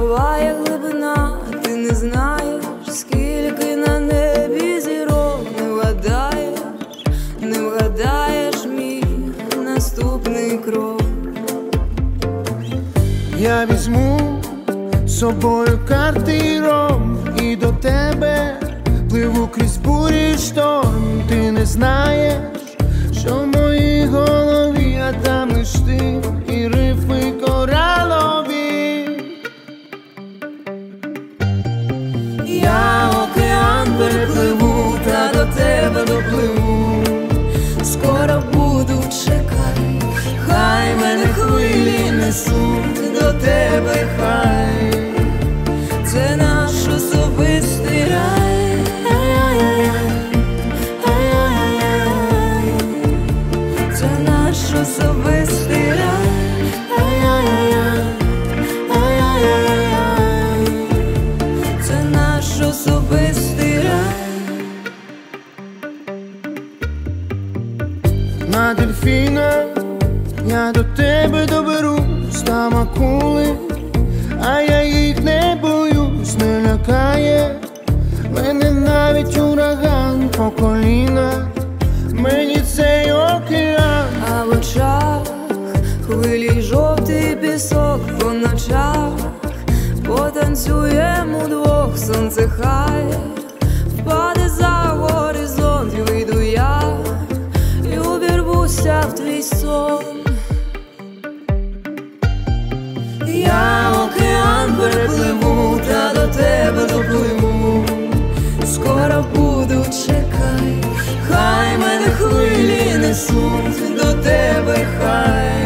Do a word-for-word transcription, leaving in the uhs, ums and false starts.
буває глибина, ти не знаєш, скільки на небі зірок. Не вгадаєш, не вгадаєш мій наступний крок. Я візьму з собою карти і ром, і до тебе пливу крізь бурі й шторм. Ти не знаєш, що в моїй голові, а там лиш ти і рифми коралові. Я океан перепливу, та до тебе допливу. Скоро буду, чекай, хай мене хвилі несуть до тебе, хай. Це наш особистий рай. Це наш особистий рай. Це наш особистий рай. На дельфіна я до тебе доберусь, там акули, а я їх не боюсь. Не лякає мене навіть ураган по коліна, мені цей океан. А в очах хвилі й жовтий пісок, по ночах потанцюємо удвох. Сонце хай впаде за горизонт, і вийду я і увірвуся в твій сон. Я океан перепливу, та до тебе допливу. Скоро буду, чекай, хай мене хвилі несуть до тебе, хай.